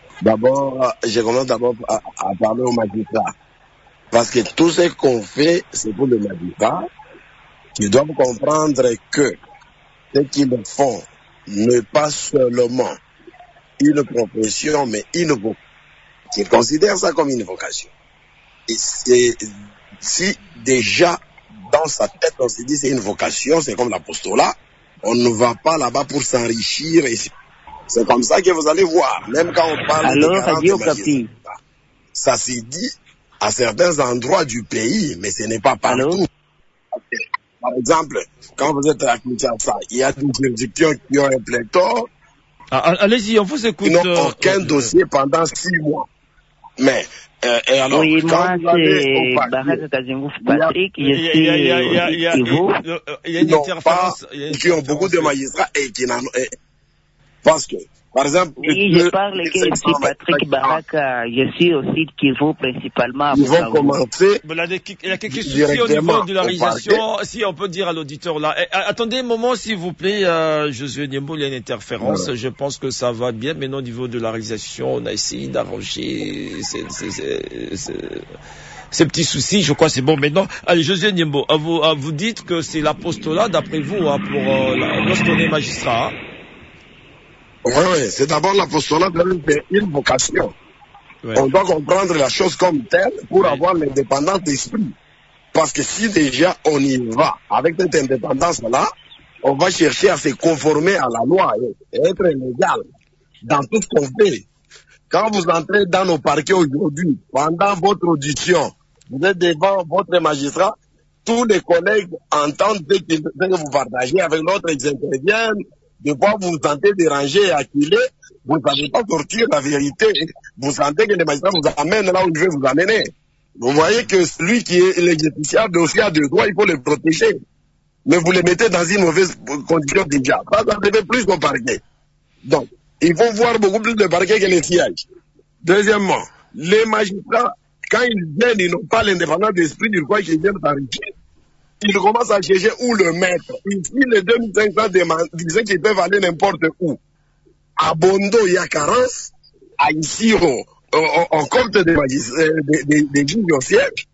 S11: je commence d'abord à parler aux magistrats. Parce que tout ce qu'on fait, c'est pour les magistrats. Ils doivent comprendre que ce qu'ils font n'est pas seulement une profession, mais une vocation. Ils considèrent ça comme une vocation. Et si déjà, dans sa tête, on se dit c'est une vocation, c'est comme l'apostolat, on ne va pas là-bas pour s'enrichir. Et c'est comme ça que vous allez voir, même quand on parle de magistrats, ça s'est dit à certains endroits du pays, mais ce n'est pas partout. Par exemple, quand vous êtes à Kinshasa, il y a des juridictions qui ont un pléthore.
S4: Allez-y, on vous écoute.
S11: Ils n'ont aucun dossier pendant 6 mois. Mais, et alors,
S12: oui,
S11: quand
S12: moi, c'est Baraka Kazungu Patrick, je suis Kivu.
S4: Il y a une interférence.
S11: Qui ont beaucoup de magistrats et qui n'en ont... Parce que, par exemple...
S12: Oui, je parle que je suis Patrick Baraka, je suis aussi Kivu principalement.
S11: Ils vont commencer...
S4: Il y a quelques soucis au niveau de la réalisation. Si on peut dire à l'auditeur là. Attendez un moment, s'il vous plaît, Josué Niembo, il y a une interférence. Je pense que ça va bien. Maintenant, au niveau de la réalisation, on a essayé d'arranger ces petits soucis. Je crois que c'est bon maintenant. Allez, Josué Niembo, vous dites que c'est l'apostolat, d'après vous, pour lorsqu'on est magistrat.
S11: Oui, c'est d'abord l'apostolat d'une vocation. Ouais. On doit comprendre la chose comme telle pour avoir l'indépendance d'esprit. Parce que si déjà on y va avec cette indépendance-là, on va chercher à se conformer à la loi et être légal dans tout ce qu'on fait. Quand vous entrez dans nos parquets aujourd'hui, pendant votre audition, vous êtes devant votre magistrat, tous les collègues entendent ce que vous partagez avec l'autre, ils interviennent. De fois, vous vous sentez dérangé et acculé, vous ne savez pas sortir la vérité. Vous sentez que les magistrats vous amènent là où ils veulent vous amener. Vous voyez que celui qui est le justiciable aussi a des droits, il faut le protéger. Mais vous les mettez dans une mauvaise condition déjà. Ça devait plus qu'au parquet. Donc, il faut voir beaucoup plus de parquet que les sièges. Deuxièmement, les magistrats, quand ils viennent, ils n'ont pas l'indépendance d'esprit du quoi qu'ils viennent s'enrichir. Ils commencent à chercher où le mettre. Ici, les 2500 disaient qu'ils peuvent aller n'importe où. À Bondo, il y a carence. À Isiro, on compte des juges au siège.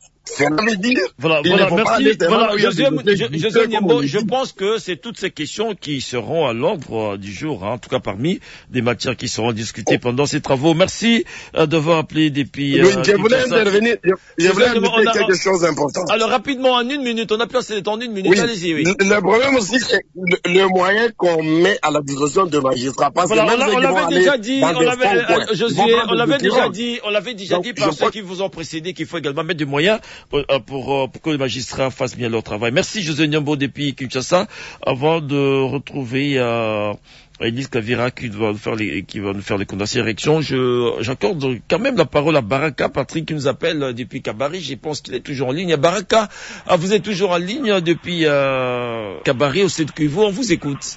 S4: Voilà, merci. Voilà, José Niembo, je pense que c'est toutes ces questions qui seront à l'ordre du jour, hein, en tout cas parmi des matières qui seront discutées pendant ces travaux. Merci d'avoir appelé depuis...
S11: je voulais intervenir, je voulais ajouter quelque chose d'important.
S4: Alors rapidement, en 1 minute, on a placé le temps en 1 minute, allez-y. Oui.
S11: Le problème aussi, c'est le moyen qu'on met à la disposition de magistrats. Parce que même
S4: on l'avait déjà dit, on l'avait déjà dit par ceux qui vous ont précédé qu'il faut également mettre des moyens pour que les magistrats fassent bien leur travail. Merci José Niembo depuis Kinshasa. Avant de retrouver Elise Kavira qui va nous faire les condamnations d'érection, j'accorde quand même la parole à Baraka, Patrick qui nous appelle depuis Kabari. Je pense qu'il est toujours en ligne. Baraka, vous êtes toujours en ligne depuis Kabari au Sud Kivu. On vous écoute.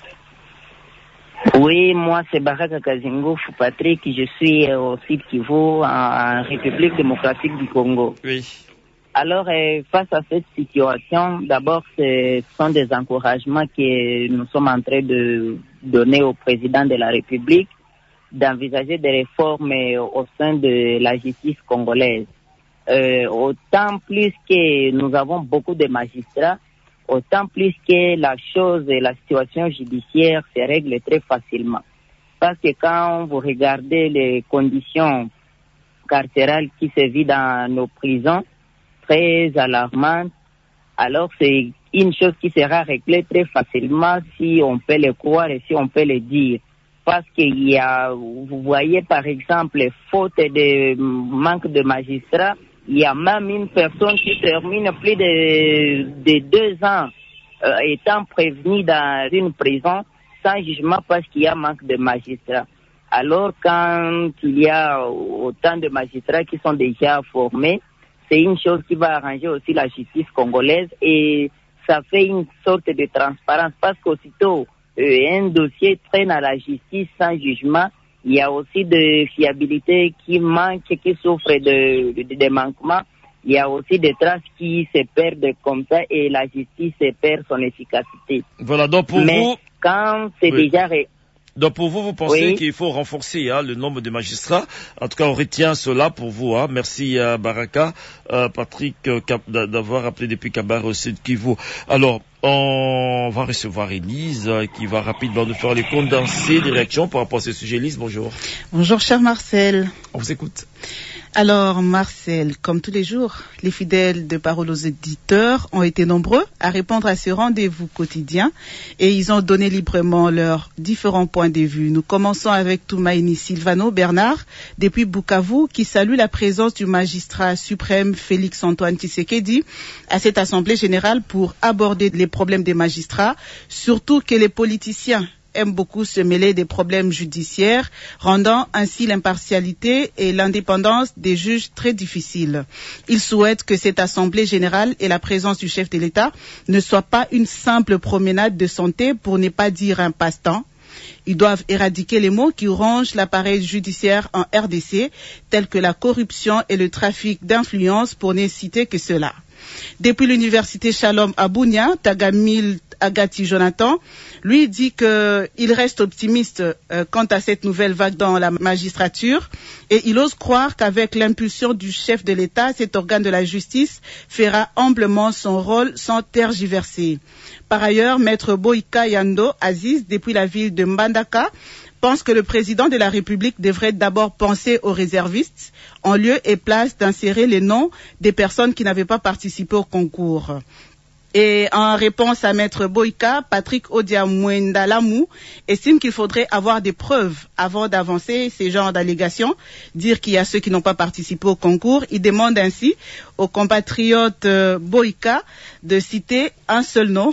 S12: Oui, moi c'est Baraka Kazingo Patrick, je suis au Sud Kivu en République démocratique du Congo.
S4: Oui.
S12: Alors, face à cette situation, d'abord, ce sont des encouragements que nous sommes en train de donner au président de la République d'envisager des réformes au sein de la justice congolaise. Autant plus que nous avons beaucoup de magistrats, autant plus que la situation judiciaire se règle très facilement. Parce que quand vous regardez les conditions carcérales qui se vivent dans nos prisons, très alarmante, alors c'est une chose qui sera réglée très facilement si on peut le croire et si on peut le dire. Parce qu'il y a, vous voyez par exemple, faute de manque de magistrats, il y a même une personne qui termine plus de 2 ans étant prévenue dans une prison sans jugement parce qu'il y a manque de magistrats. Alors quand il y a autant de magistrats qui sont déjà formés, c'est une chose qui va arranger aussi la justice congolaise et ça fait une sorte de transparence parce qu'aussitôt un dossier traîne à la justice sans jugement, il y a aussi de fiabilité qui manque, qui souffre de manquements. Il y a aussi des traces qui se perdent comme ça et la justice perd son efficacité.
S4: Voilà, donc pour vous...
S12: quand c'est déjà...
S4: Donc pour vous pensez qu'il faut renforcer le nombre de magistrats. En tout cas, on retient cela pour vous. Merci Baraka, Patrick, d'avoir appelé depuis Kabare au Sud Kivu. Alors, on va recevoir Elise qui va rapidement nous faire les condensés des réactions par rapport à ce sujet. Elise, bonjour.
S13: Bonjour cher Marcel.
S4: On vous écoute.
S13: Alors Marcel, comme tous les jours, les fidèles de Parole aux éditeurs ont été nombreux à répondre à ce rendez-vous quotidien et ils ont donné librement leurs différents points de vue. Nous commençons avec Toumaini Silvano Bernard depuis Bukavu qui salue la présence du magistrat suprême Félix Antoine Tshisekedi à cette assemblée générale pour aborder les problèmes des magistrats, surtout que les politiciens aiment beaucoup se mêler des problèmes judiciaires, rendant ainsi l'impartialité et l'indépendance des juges très difficiles. Il souhaite que cette assemblée générale et la présence du chef de l'État ne soient pas une simple promenade de santé pour ne pas dire un passe-temps. Ils doivent éradiquer les maux qui rongent l'appareil judiciaire en RDC, tels que la corruption et le trafic d'influence, pour ne citer que cela. Depuis l'université Shalom à Bunia, Tagamil Agati Jonathan, lui dit qu'il reste optimiste quant à cette nouvelle vague dans la magistrature et il ose croire qu'avec l'impulsion du chef de l'État, cet organe de la justice fera humblement son rôle sans tergiverser. Par ailleurs, Maître Boïka Yando Aziz, depuis la ville de Mbandaka, pense que le président de la République devrait d'abord penser aux réservistes en lieu et place d'insérer les noms des personnes qui n'avaient pas participé au concours. Et en réponse à Maître Boïka, Patrick Odiamouendalamou estime qu'il faudrait avoir des preuves avant d'avancer ces genres d'allégations, dire qu'il y a ceux qui n'ont pas participé au concours. Il demande ainsi aux compatriotes Boïka de citer un seul nom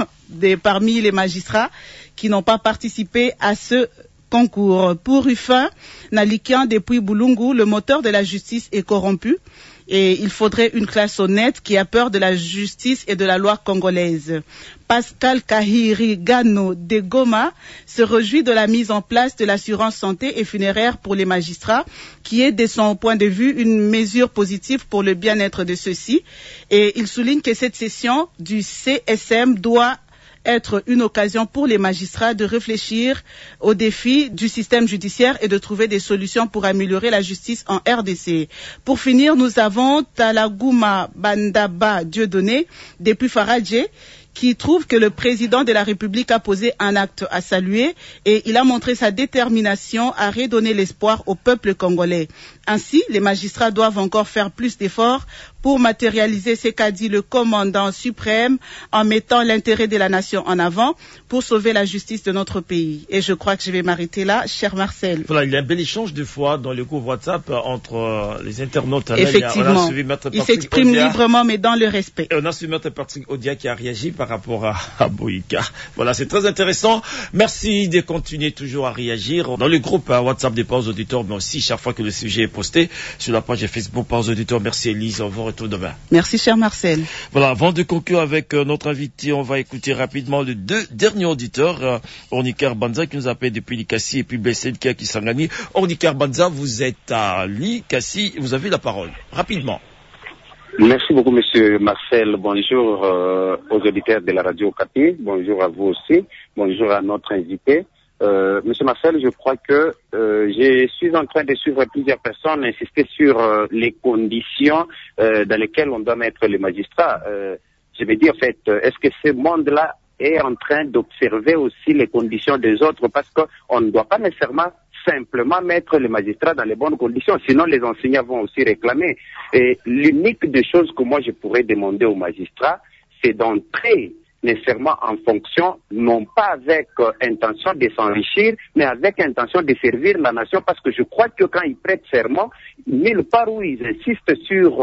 S13: parmi les magistrats qui n'ont pas participé à ce concours. Pour Ruffin Nalikian depuis Boulungu, le moteur de la justice est corrompu. Et il faudrait une classe honnête qui a peur de la justice et de la loi congolaise. Pascal Kahiri Gano de Goma se réjouit de la mise en place de l'assurance santé et funéraire pour les magistrats, qui est, de son point de vue, une mesure positive pour le bien-être de ceux-ci. Et il souligne que cette session du CSM doit être une occasion pour les magistrats de réfléchir aux défis du système judiciaire et de trouver des solutions pour améliorer la justice en RDC. Pour finir, nous avons Talaguma Bandaba Dieudonné, depuis Faradje, qui trouve que le président de la République a posé un acte à saluer et il a montré sa détermination à redonner l'espoir au peuple congolais. Ainsi, les magistrats doivent encore faire plus d'efforts pour matérialiser ce qu'a dit le commandant suprême en mettant l'intérêt de la nation en avant pour sauver la justice de notre pays. Et je crois que je vais m'arrêter là, cher Marcel.
S4: Voilà, il y a un bel échange de fois dans le groupe WhatsApp entre les internautes.
S13: Effectivement, il s'exprime librement mais dans le respect.
S4: Et on a suivi Maître Patrick Odia qui a réagi par rapport à Boïka. Voilà, c'est très intéressant. Merci de continuer toujours à réagir dans le groupe WhatsApp des Pauses Auditeurs, mais aussi chaque fois que le sujet est posté sur la page Facebook Pauses Auditeurs. Merci Elise, on vous retrouve demain.
S13: Merci cher Marcel.
S4: Voilà, avant de conclure avec notre invité, on va écouter rapidement les deux derniers auditeurs, Ornikar Banza qui nous appelle depuis Likassi et puis Blessé qui Sangani. Ornikar Banza, vous êtes à Likassi, vous avez la parole. Rapidement.
S14: Merci beaucoup, monsieur Marcel. Bonjour aux auditeurs de la radio Okapi. Bonjour à vous aussi. Bonjour à notre invité. Monsieur Marcel, je crois que je suis en train de suivre plusieurs personnes insister sur les conditions dans lesquelles on doit mettre les magistrats. Je veux dire, en fait, est-ce que ce monde-là est en train d'observer aussi les conditions des autres, parce qu'on ne doit pas nécessairement simplement mettre les magistrats dans les bonnes conditions, sinon les enseignants vont aussi réclamer. Et l'unique des choses que moi je pourrais demander aux magistrats, c'est d'entrer nécessairement en fonction, non pas avec intention de s'enrichir, mais avec intention de servir la nation, parce que je crois que quand ils prêtent serment, nulle part où ils insistent sur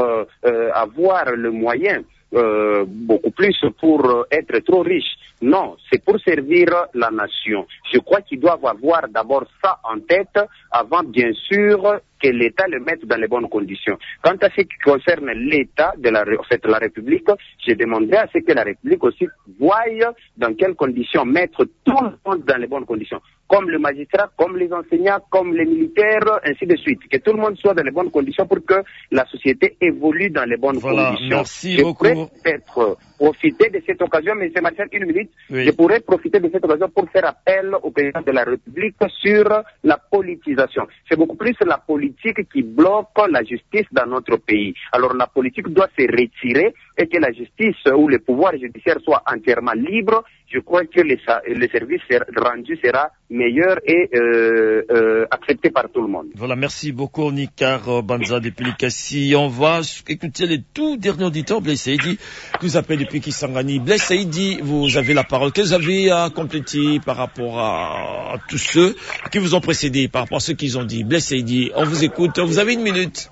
S14: avoir le moyen, beaucoup plus pour être trop riche. Non, c'est pour servir la nation. Je crois qu'ils doivent avoir d'abord ça en tête avant, bien sûr, que l'État le mette dans les bonnes conditions. Quant à ce qui concerne l'État de la République, je demanderai à ce que la République aussi voie dans quelles conditions mettre tout le monde dans les bonnes conditions. Comme le magistrat, comme les enseignants, comme les militaires, ainsi de suite. Que tout le monde soit dans les bonnes conditions pour que la société évolue dans les bonnes conditions.
S4: Merci beaucoup.
S14: Je pourrais peut-être profiter de cette occasion, mais c'est Marcel, une minute. Oui. Je pourrais profiter de cette occasion pour faire appel au président de la République sur la politisation. C'est beaucoup plus la politique qui bloque la justice dans notre pays. Alors la politique doit se retirer et que la justice ou le pouvoir judiciaire soit entièrement libre. Je crois que le service rendu sera meilleur et accepté par tout le monde.
S4: Voilà, merci beaucoup Nikar Banza depuis Likassi. On va écouter les tout derniers auditeurs. Blaise Saïdi qui nous appelle depuis Kisangani. Blaise Saïdi, vous avez la parole. Qu'est-ce que vous avez à compléter par rapport à tous ceux qui vous ont précédé, par rapport à ce qu'ils ont dit? Blaise Saïdi, on vous écoute. Vous avez une minute.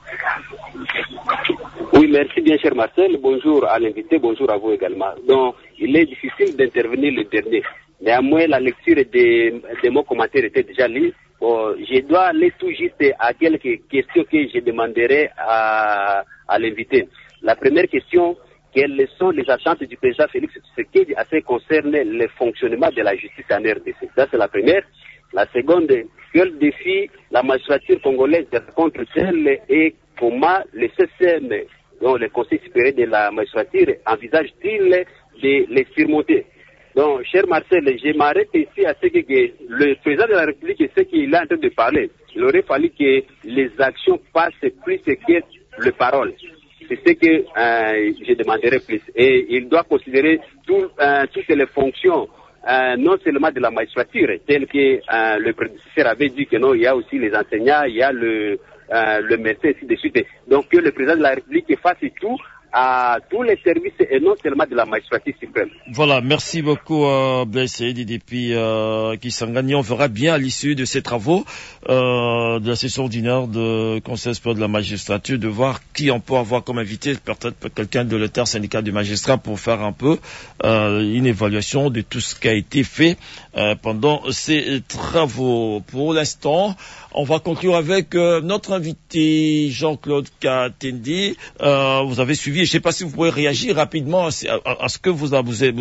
S15: Oui, merci bien cher Marcel. Bonjour à l'invité, bonjour à vous également. Donc, il est difficile d'intervenir le dernier. Néanmoins, la lecture de mon commentaire était déjà lue. Je dois aller tout juste à quelques questions que je demanderai à l'invité. La première question, quelles sont les attentes du président Félix Tshisekedi à ce qui concerne le fonctionnement de la justice en RDC? Ça, c'est la première. La seconde, quel défi la magistrature congolaise rencontre-t-elle et comment le CSM, donc le Conseil supérieur de la magistrature, envisage-t-il de les surmonter? Donc, cher Marcel, je m'arrête ici à ce que le président de la République et ce qu'il est en train de parler. Il aurait fallu que les actions passent plus que les paroles. C'est ce que je demanderai plus. Et il doit considérer toutes les fonctions, non seulement de la magistrature, tel que le prédécesseur avait dit que non, il y a aussi les enseignants, il y a le médecin, ainsi de suite. Donc que le président de la République fasse tout à tous les services et non seulement de la magistrature suprême.
S4: Voilà, merci beaucoup Blaise Seydi depuis Kisangani. On verra bien à l'issue de ces travaux de la session ordinaire de Conseil supérieur de la magistrature de voir qui on peut avoir comme invité, peut-être quelqu'un de l'inter-syndicat du magistrat pour faire un peu une évaluation de tout ce qui a été fait pendant ces travaux. Pour l'instant, on va conclure avec notre invité Jean-Claude Katendi. Vous avez suivi, je ne sais pas si vous pouvez réagir rapidement à ce que vous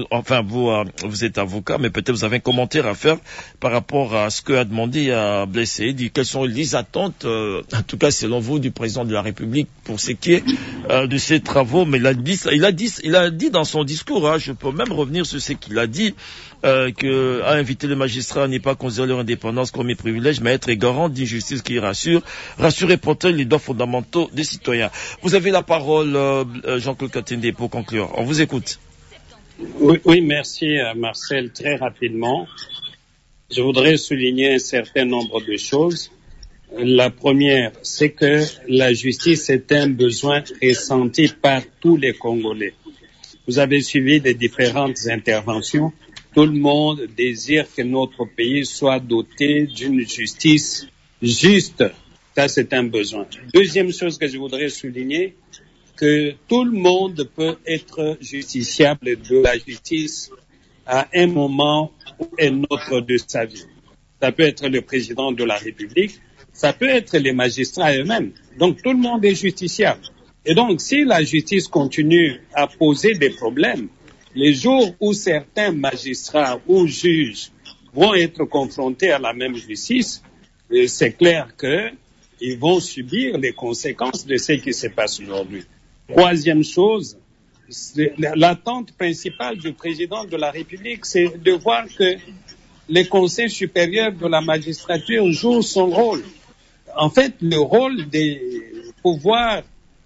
S4: êtes avocat, mais peut-être vous avez un commentaire à faire par rapport à ce que a demandé Blaise Seydi. Quelles sont les attentes, en tout cas selon vous, du président de la République pour ce qui est de ces travaux? Mais il a dit dans son discours, je peux même revenir sur ce qu'il a dit, que à inviter les magistrats n'est pas considérer leur indépendance comme un privilège, mais être garant d'une justice qui rassure et protège les droits fondamentaux des citoyens. Vous avez la parole, Jean-Claude Katendi, pour conclure. On vous écoute.
S6: Oui, merci Marcel. Très rapidement, je voudrais souligner un certain nombre de choses. La première, c'est que la justice est un besoin ressenti par tous les Congolais. Vous avez suivi les différentes interventions. Tout le monde désire que notre pays soit doté d'une justice juste. Ça, c'est un besoin. Deuxième chose que je voudrais souligner, que tout le monde peut être justiciable de la justice à un moment ou un autre de sa vie. Ça peut être le président de la République, ça peut être les magistrats eux-mêmes. Donc, tout le monde est justiciable. Et donc, si la justice continue à poser des problèmes, les jours où certains magistrats ou juges vont être confrontés à la même justice, c'est clair qu'ils vont subir les conséquences de ce qui se passe aujourd'hui. Troisième chose, l'attente principale du président de la République, c'est de voir que les conseils supérieurs de la magistrature jouent son rôle. En fait, le rôle de pouvoir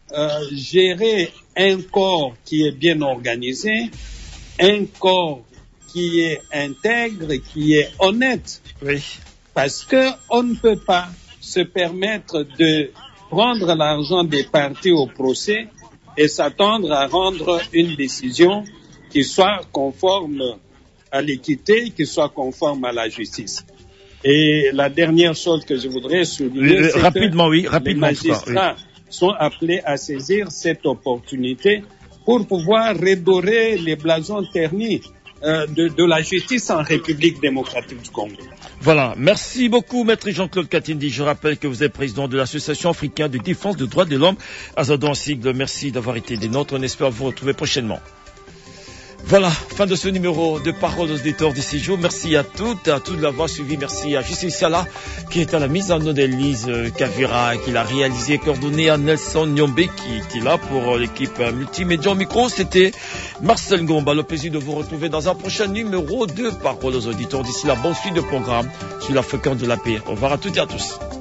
S6: gérer un corps qui est bien organisé, un corps qui est intègre, qui est honnête.
S4: Oui.
S6: Parce qu'on ne peut pas se permettre de prendre l'argent des partis au procès et s'attendre à rendre une décision qui soit conforme à l'équité, qui soit conforme à la justice. Et la dernière chose que je voudrais souligner, c'est que les magistrats sont appelés à saisir cette opportunité pour pouvoir redorer les blasons ternis de la justice en République démocratique du Congo.
S4: Voilà, merci beaucoup Maître Jean-Claude Katendi. Je rappelle que vous êtes président de l'Association africaine de défense des droits de l'homme, Azado en sigle. Merci d'avoir été des nôtres, on espère vous retrouver prochainement. Voilà, fin de ce numéro de Parole aux auditeurs de ces jours. Merci à toutes et à tous de l'avoir suivi. Merci à Justice Sala qui est à la mise en œuvre d'Élise Kavira, qui l'a réalisé et coordonné à Nelson Nyombe qui était là pour l'équipe multimédia. Au micro, c'était Marcel Ngomba. Le plaisir de vous retrouver dans un prochain numéro de Parole aux auditeurs. D'ici là, bonne suite de programme sur la fréquence de la paix. Au revoir à toutes et à tous.